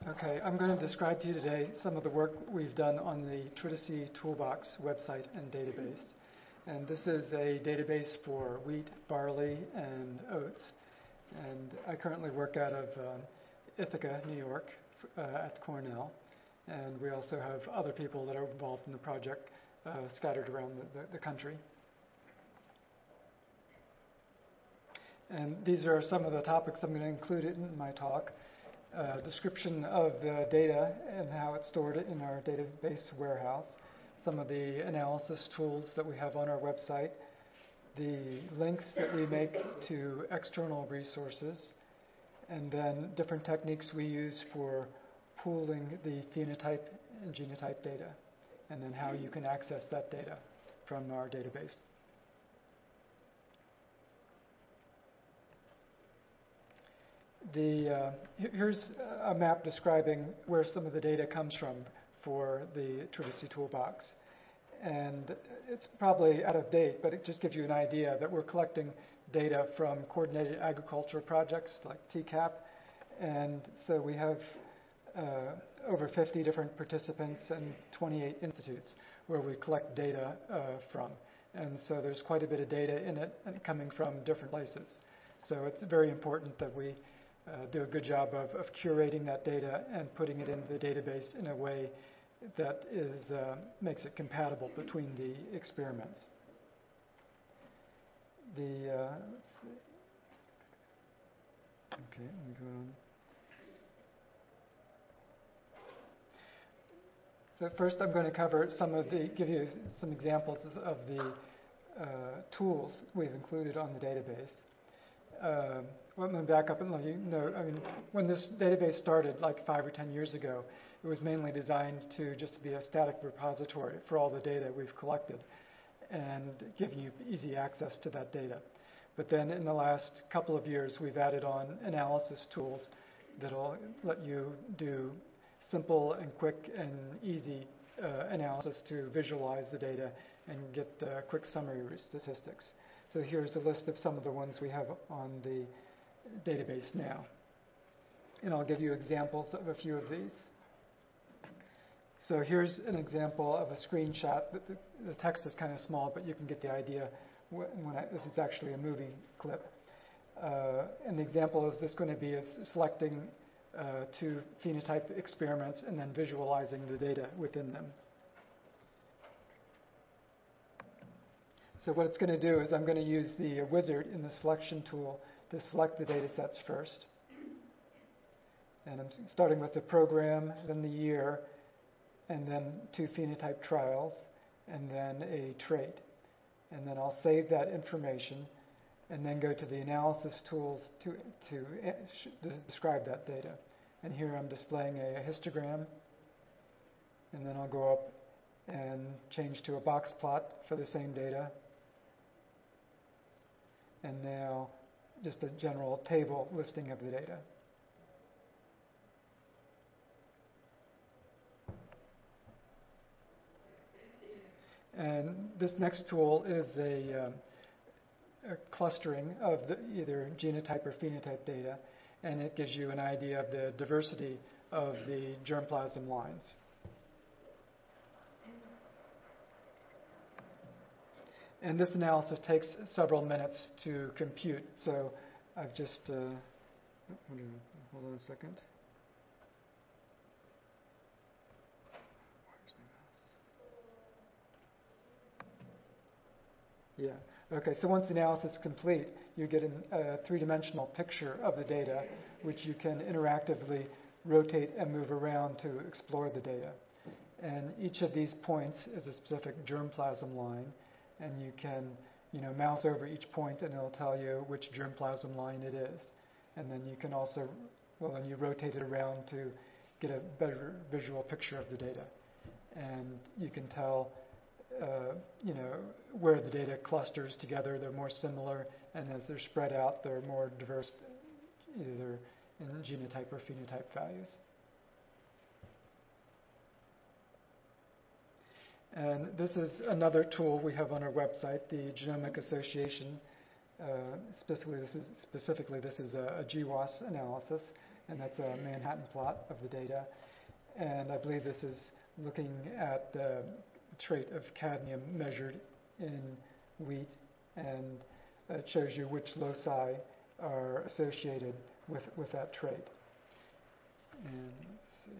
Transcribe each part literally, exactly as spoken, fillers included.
Okay, I'm going to describe to you today some of the work we've done on the Tritici Toolbox website and database. And this is a database for wheat, barley, and oats. And I currently work out of um, Ithaca, New York, uh, at Cornell. And we also have other people that are involved in the project uh, scattered around the, the, the country. And these are some of the topics I'm going to include in my talk. Uh, description of the data and how it's stored in our database warehouse, some of the analysis tools that we have on our website, the links that we make to external resources, and then different techniques we use for pooling the phenotype and genotype data, and then how you can access that data from our database. The, uh, here's a map describing where some of the data comes from for the Tritici Toolbox. And it's probably out of date, but it just gives you an idea that we're collecting data from coordinated agriculture projects like T CAP. And so we have uh, over fifty different participants and twenty-eight institutes where we collect data uh, from. And so there's quite a bit of data in it and coming from different places. So it's very important that we Uh, do a good job of, of curating that data and putting it into the database in a way that is, uh, makes it compatible between the experiments. The, uh, let's see. Okay, let me go on. So first I'm going to cover some of the, give you some examples of the uh, tools we've included on the database. Uh, well, let me back up and let you know, I mean, when this database started like five or ten years ago, it was mainly designed to just be a static repository for all the data we've collected and give you easy access to that data. But then in the last couple of years, we've added on analysis tools that'll let you do simple and quick and easy uh, analysis to visualize the data and get uh, quick summary statistics. So here's a list of some of the ones we have on the database now. And I'll give you examples of a few of these. So here's an example of a screenshot. The, the, the text is kind of small, but you can get the idea when, when I, this is actually a movie clip. Uh, and the example is this going to be is selecting uh, two phenotype experiments and then visualizing the data within them. So what it's going to do is I'm going to use the uh, wizard in the selection tool to select the data sets first. And I'm starting with the program, then the year, and then two phenotype trials, and then a trait. And then I'll save that information and then go to the analysis tools to, to, to describe that data. And here I'm displaying a, a histogram. And then I'll go up and change to a box plot for the same data. And now just a general table listing of the data. And this next tool is a, um, a clustering of the either genotype or phenotype data, and it gives you an idea of the diversity of the germplasm lines. And this analysis takes several minutes to compute, so I've just, uh, hold on a second. Yeah, okay, so once the analysis is complete, you get a uh, three-dimensional picture of the data, which you can interactively rotate and move around to explore the data. And each of these points is a specific germplasm line. And you can, you know, mouse over each point and it'll tell you which germplasm line it is. And then you can also, well, then you rotate it around to get a better visual picture of the data. And you can tell, uh, you know, where the data clusters together, they're more similar, and as they're spread out, they're more diverse, either in genotype or phenotype values. And this is another tool we have on our website, the Genomic Association. Uh, specifically, this is, specifically, this is a, a G W A S analysis. and that's a Manhattan plot of the data. And I believe this is looking at the trait of cadmium measured in wheat, and it shows you which loci are associated with, with that trait. And let's see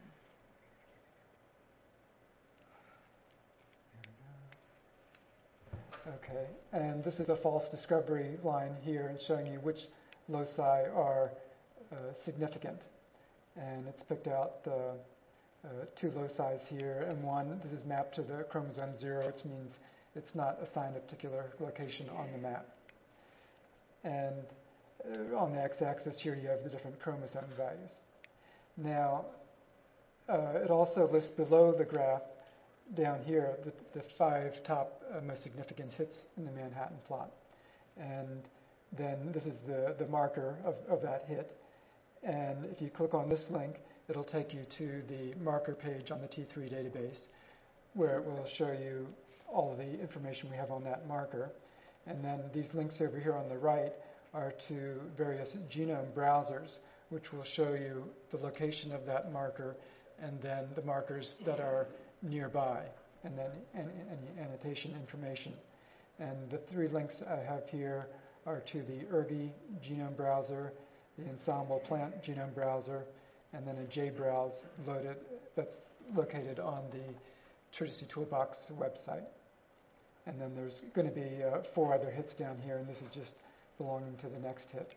here. Okay, and this is a false discovery line here, and showing you which loci are uh, significant. And it's picked out uh, uh, two loci here, and one, this is mapped to the chromosome zero, which means it's not assigned a particular location on the map. And uh, on the x-axis here, you have the different chromosome values. Now, uh, it also lists below the graph down here the, the five top uh, most significant hits in the Manhattan plot. And then this is the, the marker of, of that hit. And if you click on this link, it'll take you to the marker page on the T three database, where it will show you all of the information we have on that marker. And then these links over here on the right are to various genome browsers, which will show you the location of that marker and then the markers that are nearby, and then any, any annotation information. And the three links I have here are to the ERGI genome browser, the Ensembl plant genome browser, and then a JBrowse loaded that's located on the Tritici Toolbox website. And then there's going to be uh, four other hits down here, and this is just belonging to the next hit.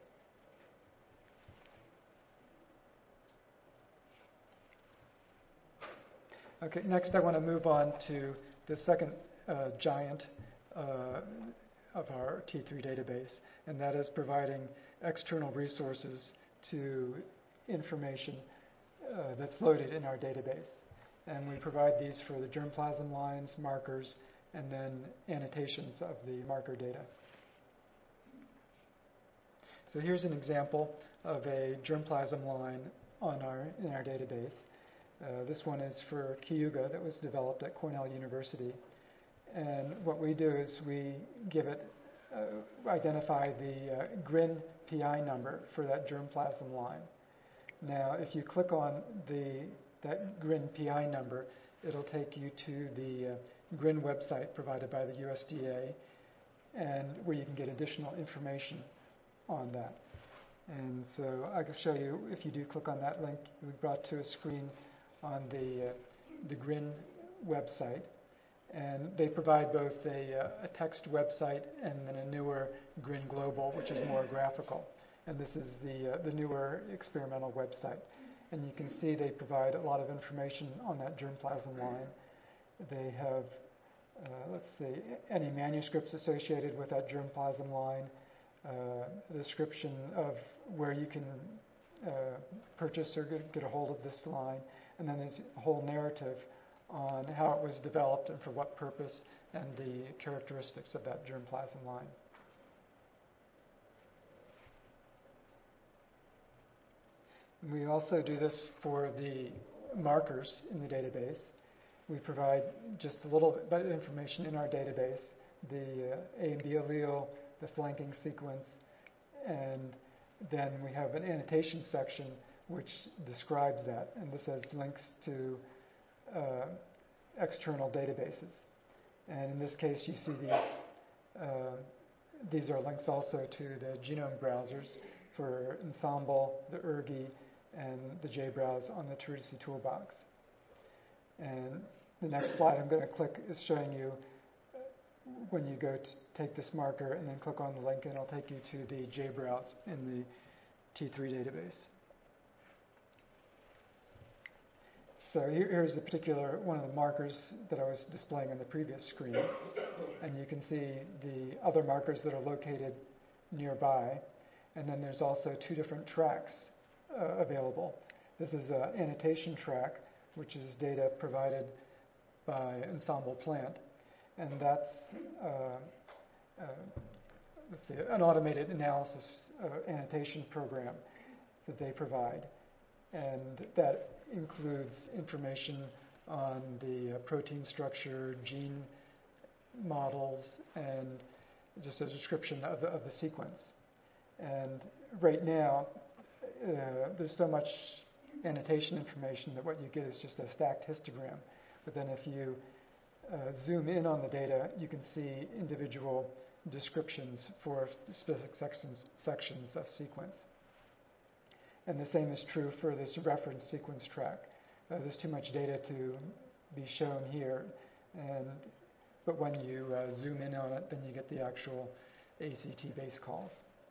Okay, next I want to move on to the second uh, giant uh, of our T three database, and that is providing external resources to information uh, that's loaded in our database. And we provide these for the germplasm lines, markers, and then annotations of the marker data. So here's an example of a germplasm line on our, in our database. Uh, this one is for Cayuga that was developed at Cornell University. And what we do is we give it, uh, identify the uh, G R I N P I number for that germplasm line. Now, if you click on the, that G R I N P I number, it'll take you to the uh, G R I N website provided by the U S D A, and where you can get additional information on that. And so I can show you, if you do click on that link, you'll be brought to a screen on the, uh, the G R I N website. And they provide both a, uh, a text website and then a newer G R I N Global, which is more graphical. And this is the, uh, the newer experimental website. And you can see they provide a lot of information on that germplasm line. They have, uh, let's see, any manuscripts associated with that germplasm line, uh, a description of where you can uh, purchase or get, get a hold of this line, and then there's a whole narrative on how it was developed and for what purpose and the characteristics of that germplasm line. We also do this for the markers in the database. We provide just a little bit of information in our database, the uh, A and B allele, the flanking sequence, and then we have an annotation section which describes that, and this has links to uh, external databases. And in this case, you see these, uh, these are links also to the genome browsers for Ensembl, the ERGI, and the JBrowse on the Tritici Toolbox. And the next slide I'm going to click is showing you when you go to take this marker and then click on the link, and it'll take you to the JBrowse in the T three database. So here, here's the particular one of the markers that I was displaying on the previous screen. And you can see the other markers that are located nearby. And then there's also two different tracks uh, available. This is an annotation track, which is data provided by Ensembl Plant. And that's uh, uh, let's see, an automated analysis uh, annotation program that they provide. And that includes information on the uh, protein structure, gene models, and just a description of the, of the sequence. And right now, uh, there's so much annotation information that what you get is just a stacked histogram. But then if you uh, zoom in on the data, you can see individual descriptions for specific sections, sections of sequence. And the same is true for this reference sequence track. Uh, there's too much data to be shown here, and but when you uh, zoom in on it, then you get the actual A C T base calls.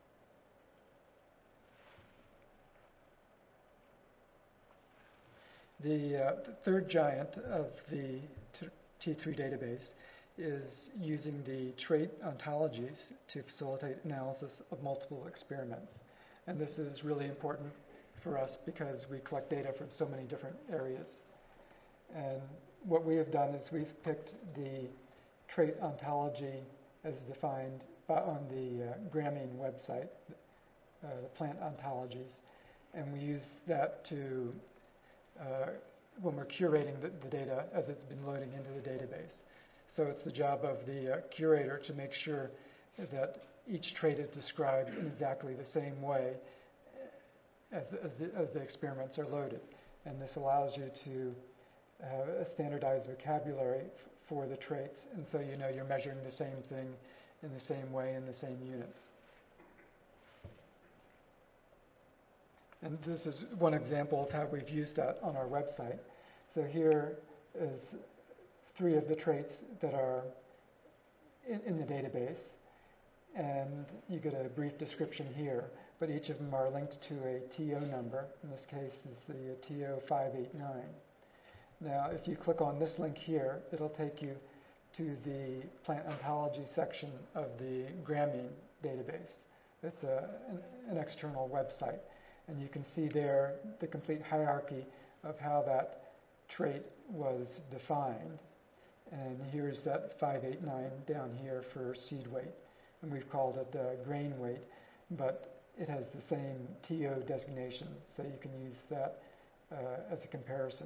The, uh, the third giant of the T three database is using the trait ontologies to facilitate analysis of multiple experiments. And this is really important for us because we collect data from so many different areas. And what we have done is we've picked the trait ontology as defined by, on the uh, Gramine website, uh, the plant ontologies, and we use that to Uh, when we're curating the, the data as it's been loading into the database. So it's the job of the uh, curator to make sure that each trait is described in exactly the same way as, as, the, as the experiments are loaded. And this allows you to have a standardized vocabulary f for the traits, and so you know you're measuring the same thing in the same way in the same units. And this is one example of how we've used that on our website. So here is three of the traits that are in, in the database. And you get a brief description here, but each of them are linked to a T O number. In this case, is the T O five eight nine. Now, if you click on this link here, it'll take you to the plant ontology section of the Gramine database. It's a, an, an external website. And you can see there the complete hierarchy of how that trait was defined. And here's that five eight nine down here for seed weight. And we've called it uh, grain weight, but it has the same T O designation, so you can use that uh, as a comparison.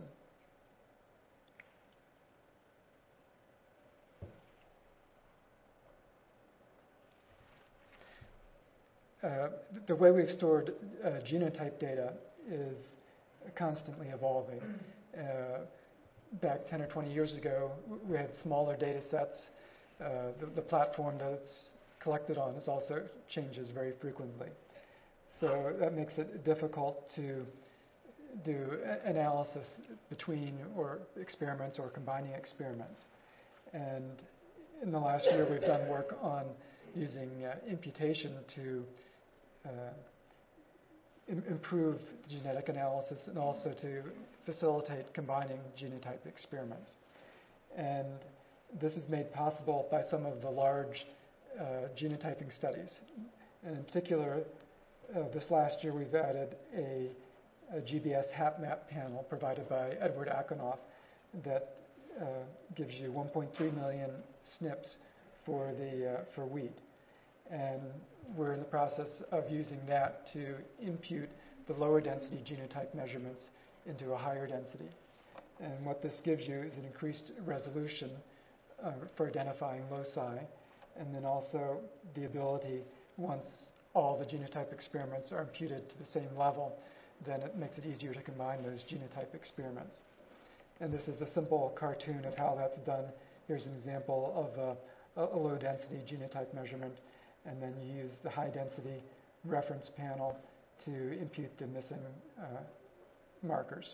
Uh, the way we've stored uh, genotype data is constantly evolving. Uh, back ten or twenty years ago, we had smaller data sets. Uh, the, the platform that it's collected on is also changes very frequently. So that makes it difficult to do a- analysis between or experiments or combining experiments. And in the last year, we've done work on using uh, imputation to Uh, im improve genetic analysis and also to facilitate combining genotype experiments. And this is made possible by some of the large uh, genotyping studies. And in particular, uh, this last year we've added a, a G B S HapMap panel provided by Edward Akonoff that uh, gives you one point three million S N Ps for, the, uh, for wheat. And we're in the process of using that to impute the lower density genotype measurements into a higher density. And what this gives you is an increased resolution uh, for identifying loci, and then also the ability, once all the genotype experiments are imputed to the same level, then it makes it easier to combine those genotype experiments. And this is a simple cartoon of how that's done. Here's an example of a, a low density genotype measurement, and then you use the high-density reference panel to impute the missing uh, markers.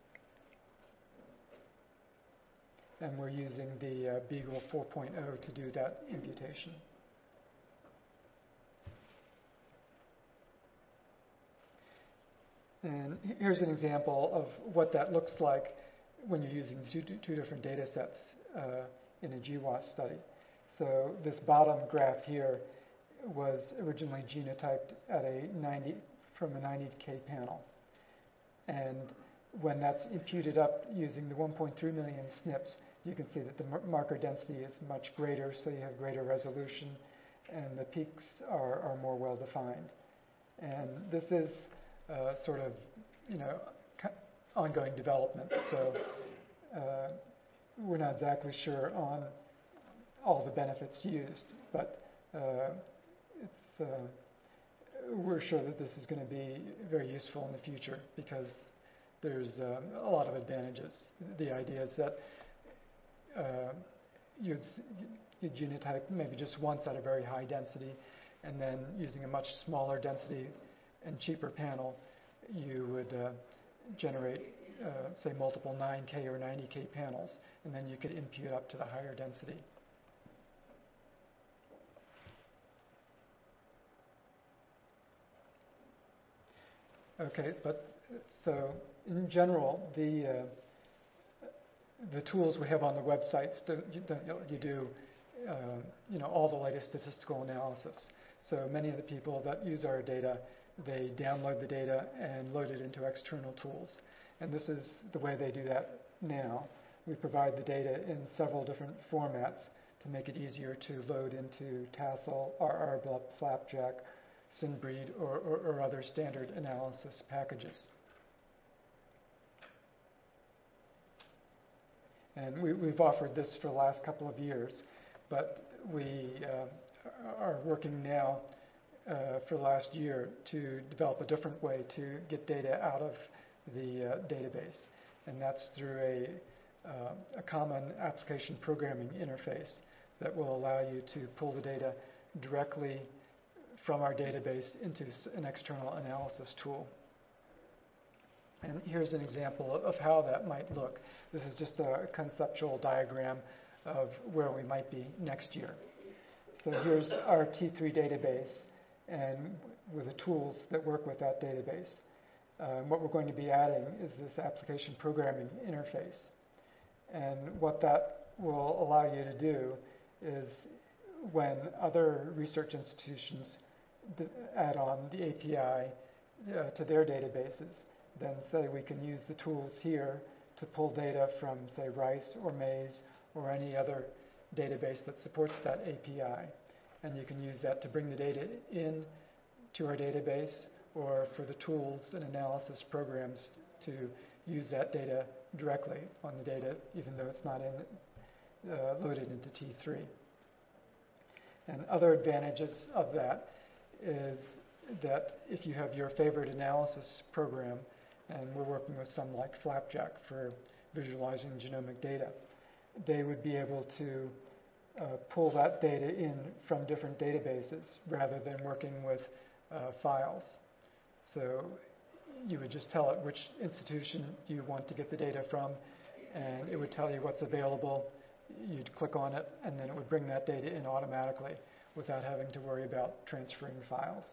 And we're using the uh, Beagle four point oh to do that imputation. And here's an example of what that looks like when you're using two, two different data sets uh, in a G W A S study. So this bottom graph here was originally genotyped at a ninety from a ninety K panel. And when that's imputed up using the one point three million S N Ps, you can see that the mar marker density is much greater, so you have greater resolution, and the peaks are, are more well defined. And this is uh, sort of, you know, ongoing development. So uh, we're not exactly sure on all the benefits used, but uh, it's uh, we're sure that this is going to be very useful in the future because there's um, a lot of advantages. The idea is that uh, you'd, you'd genotype maybe just once at a very high density, and then using a much smaller density and cheaper panel, you would uh, generate, uh, say, multiple nine K or ninety K panels, and then you could impute up to the higher density. Okay, but so in general, the uh, the tools we have on the websites, do, you, you do, uh, you know, all the latest statistical analysis. So many of the people that use our data, they download the data and load it into external tools. And this is the way they do that now. We provide the data in several different formats to make it easier to load into Tassel, R R B L U P, Flapjack, SynBreed, or, or, or other standard analysis packages. And we, we've offered this for the last couple of years, but we uh, are working now uh, for the last year to develop a different way to get data out of the uh, database. And that's through a, uh, a common application programming interface that will allow you to pull the data directly from our database into an external analysis tool. And here's an example of how that might look. This is just a conceptual diagram of where we might be next year. So here's our T three database, and with the tools that work with that database. Um, what we're going to be adding is this application programming interface. And what that will allow you to do is when other research institutions add on the A P I uh, to their databases, then say we can use the tools here to pull data from, say, RICE or Maze or any other database that supports that A P I. And you can use that to bring the data in to our database, or for the tools and analysis programs to use that data directly on the data, even though it's not in, uh, loaded into T three. And other advantages of that is that if you have your favorite analysis program, and we're working with some like Flapjack for visualizing genomic data, they would be able to uh, pull that data in from different databases rather than working with uh, files. So you would just tell it which institution you want to get the data from, and it would tell you what's available. You'd click on it, and then it would bring that data in automatically without having to worry about transferring files.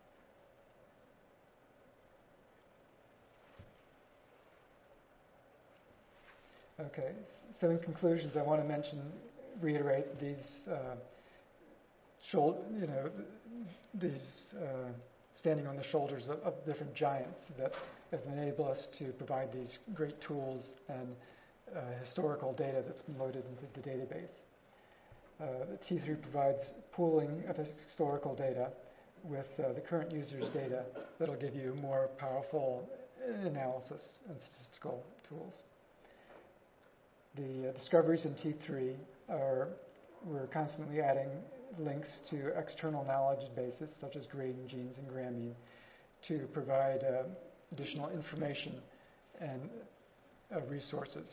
Okay, so in conclusions, I want to mention, reiterate these, uh, you know, these uh, standing on the shoulders of, of different giants that have enabled us to provide these great tools and uh, historical data that's been loaded into the database. Uh, the T three provides pooling of historical data with uh, the current user's data that'll give you more powerful analysis and statistical tools. The uh, discoveries in T three are, we're constantly adding links to external knowledge bases such as grading genes and Gramine to provide uh, additional information and uh, resources.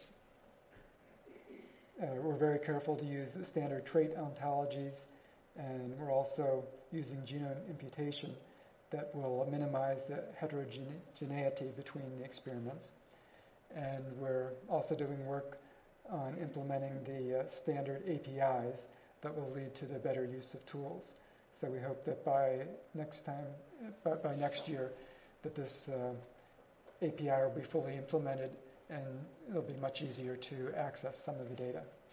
Uh, we're very careful to use the standard trait ontologies, and we're also using genome imputation that will minimize the heterogeneity between the experiments. And we're also doing work on implementing the uh, standard A P Is that will lead to the better use of tools. So we hope that by next time, by, by next year, that this uh, A P I will be fully implemented and it'll be much easier to access some of the data.